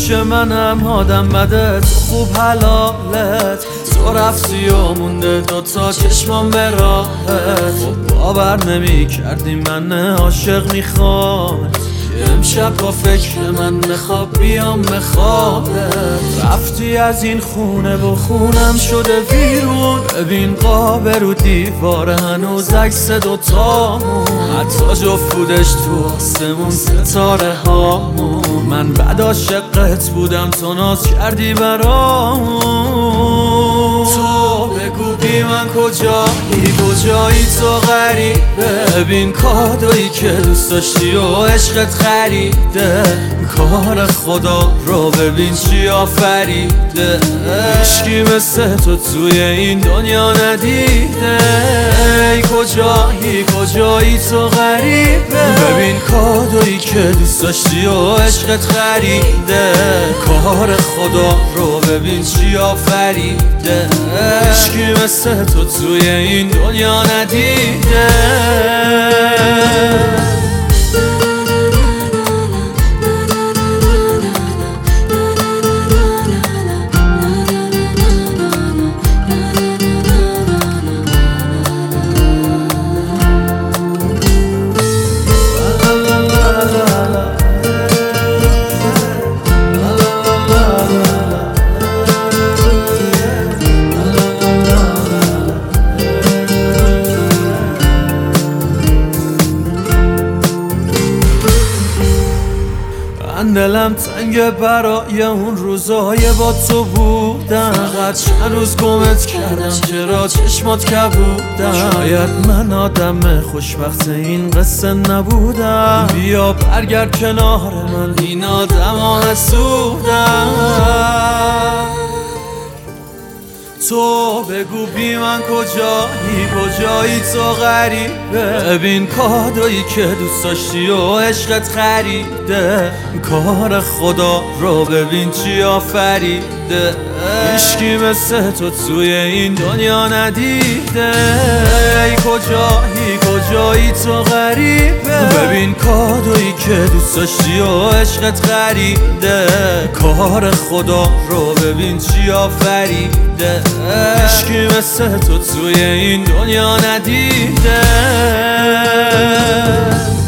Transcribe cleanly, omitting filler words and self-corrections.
پیش منم آدم بده، تو خوب حلالت، تو رفتی و مونده دوتا چشمام به راهت. خب باور نمی کردی من عاشق میخوام، امشب با فکر من بخواب بیام بخوابت. رفتی از این خونه و خونم شده ویرون، ببین قاب رو دیوار هنوز عکس دوتامون، حتی جفت بودش تو آسمون ستاره هامون. من بد عاشقت بودم تو ناز کردی برامون. تو بگو بی من کجایی تو غریبه، ببین کادویی که دوست داشتی و عشقت خریده. کار خدا رو ببین چی آفریده، عشقی مثل تو توی این دنیا ندیده. ای کجایی تو غریبه، ببین کادویی که دوست داشتی و عشقت خریده. کار خدا رو ببین چی آفریده، عشقی مثل تو توی این دنیا ندیده. دلم تنگ برای اون روزای با تو بودم، قد چند روز گمت کردم چرا چشمات کبودم. شاید من آدم خوشبخت این قصه نبودم، بیا برگرد کنار من این آدم حسودم. تو بگو بی من کجایی تو غریبه، ببین کادویی که دوست داشتی و عشقت خریده. کار خدا رو ببین چی آفریده، عشقی مثل تو توی این دنیا ندیده. ای کجایی تو غریبه، ببین کادویی که دوست داشتی و عشقت خریده. کار خدا رو ببین چی آفریده، عشقی مثل تو توی این دنیا ندیده.